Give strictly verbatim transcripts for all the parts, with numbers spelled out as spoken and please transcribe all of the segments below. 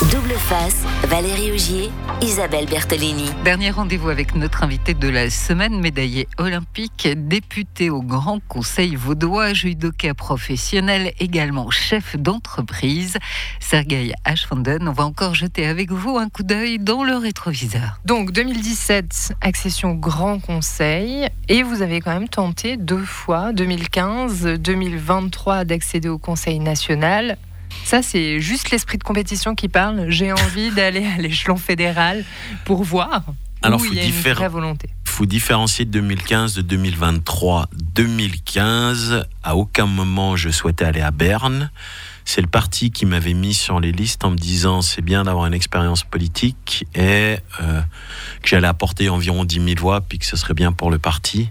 Double face, Valérie Augier, Isabelle Bertolini. Dernier rendez-vous avec notre invité de la semaine, médaillé olympique, député au Grand Conseil vaudois, judoka professionnel, également chef d'entreprise, Sergueï Ashfanden. On va encore jeter avec vous un coup d'œil dans le rétroviseur. Donc deux mille dix-sept, accession au Grand Conseil, et vous avez quand même tenté deux fois, deux mille quinze, deux mille vingt-trois, d'accéder au Conseil national. Ça, c'est juste l'esprit de compétition qui parle. J'ai envie d'aller à l'échelon fédéral pour voir Alors, où il y a diffé- une vraie volonté. Il faut différencier deux mille quinze de deux mille vingt-trois. deux mille quinze, à aucun moment je souhaitais aller à Berne. C'est le parti qui m'avait mis sur les listes en me disant c'est bien d'avoir une expérience politique et euh, que j'allais apporter environ dix mille voix, puis que ce serait bien pour le parti.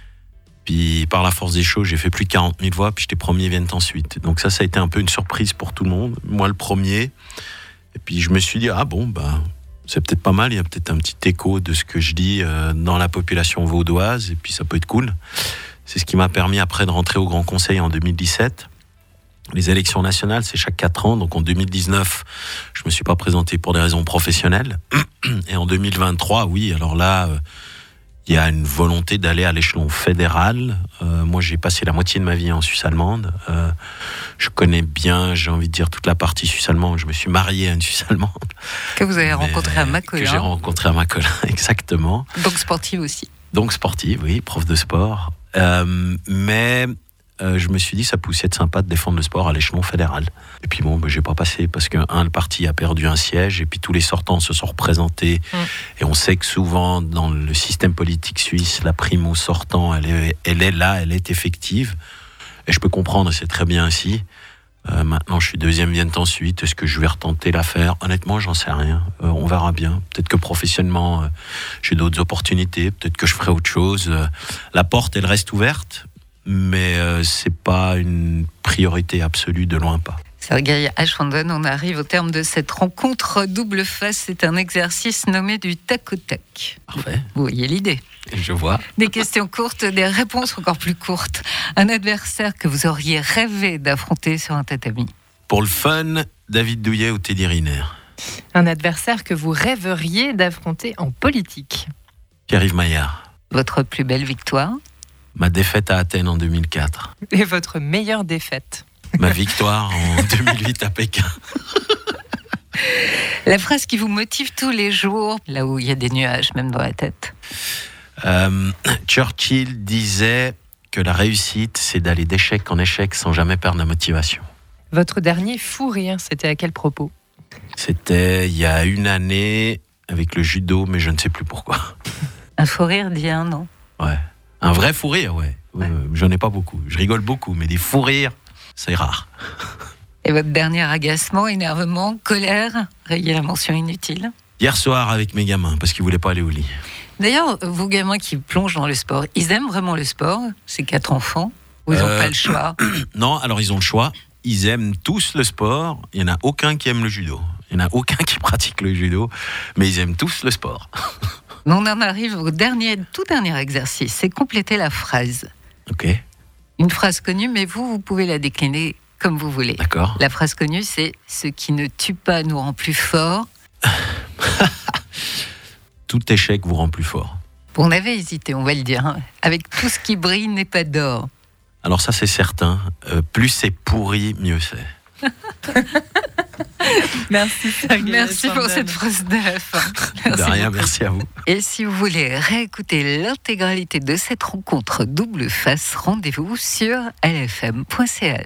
Puis par la force des choses, j'ai fait plus de quarante mille voix, puis j'étais premier viennent ensuite. Donc ça, ça a été un peu une surprise pour tout le monde. Moi, le premier. Et puis je me suis dit, ah bon, bah, c'est peut-être pas mal, il y a peut-être un petit écho de ce que je dis euh, dans la population vaudoise, et puis ça peut être cool. C'est ce qui m'a permis après de rentrer au Grand Conseil en deux mille dix-sept. Les élections nationales, c'est chaque quatre ans. Donc en deux mille dix-neuf, je me suis pas présenté pour des raisons professionnelles. Et en deux mille vingt-trois, oui, alors là... Euh, il y a une volonté d'aller à l'échelon fédéral. Euh, moi, j'ai passé la moitié de ma vie en Suisse allemande. Euh, je connais bien, j'ai envie de dire, toute la partie suisse allemande. Je me suis marié à une Suisse allemande. Que vous avez rencontré à Macolin. Que j'ai rencontré à Macolin, exactement. Donc sportive aussi. Donc sportive, oui, prof de sport. Euh, mais euh, je me suis dit, ça poussait être sympa de défendre le sport à l'échelon fédéral. Et puis bon, ben, j'ai pas passé parce que un, le parti a perdu un siège et puis tous les sortants se sont représentés. Mmh. Et on sait que souvent dans le système politique suisse, la prime au sortant, elle est, elle est là, elle est effective. Et je peux comprendre, c'est très bien ainsi. Euh, maintenant, je suis deuxième, viennent ensuite. Est-ce que je vais retenter l'affaire ? Honnêtement, j'en sais rien. Euh, on verra bien. Peut-être que professionnellement, euh, j'ai d'autres opportunités. Peut-être que je ferai autre chose. Euh, la porte, elle reste ouverte, mais euh, c'est pas une priorité absolue, de loin pas. Sergueï Ashfanden, on arrive au terme de cette rencontre double face. C'est un exercice nommé du tac au tac. Parfait. Vous voyez l'idée. Je vois. Des questions courtes, des réponses encore plus courtes. Un adversaire que vous auriez rêvé d'affronter sur un tatami. Pour le fun, David Douillet ou Teddy Riner. Un adversaire que vous rêveriez d'affronter en politique. Pierre-Yves Maillard. Votre plus belle victoire. Ma défaite à Athènes en deux mille quatre. Et votre meilleure défaite. Ma victoire en deux mille huit à Pékin. La phrase qui vous motive tous les jours, là où il y a des nuages, même dans la tête. Euh, Churchill disait que la réussite, c'est d'aller d'échec en échec sans jamais perdre la motivation. Votre dernier fou rire, c'était à quel propos ? C'était il y a une année avec le judo, mais je ne sais plus pourquoi. Un fou rire dit un non. Ouais. Un vrai fou rire, ouais. ouais. Euh, j'en ai pas beaucoup. Je rigole beaucoup, mais des fous rires, c'est rare. Et votre dernier agacement, énervement, colère, rayez la mention inutile. Hier soir avec mes gamins, parce qu'ils voulaient pas aller au lit. D'ailleurs, vos gamins qui plongent dans le sport, ils aiment vraiment le sport, ces quatre enfants, ou ils n'ont euh, pas le choix ? Non, alors ils ont le choix. Ils aiment tous le sport. Il n'y en a aucun qui aime le judo. Il n'y en a aucun qui pratique le judo, mais ils aiment tous le sport. On en arrive au dernier, tout dernier exercice, c'est compléter la phrase. Ok. Une phrase connue, mais vous, vous pouvez la décliner comme vous voulez. D'accord. La phrase connue, c'est « Ce qui ne tue pas nous rend plus fort ». Tout échec vous rend plus fort. On avait hésité, on va le dire. Hein. Avec tout ce qui brille n'est pas d'or. Alors ça, c'est certain. Euh, plus c'est pourri, mieux c'est. Merci, Sergueï. Merci pour cette phrase neuf. De rien, merci à vous. Et si vous voulez réécouter l'intégralité de cette rencontre double face, rendez-vous sur l f m point c h.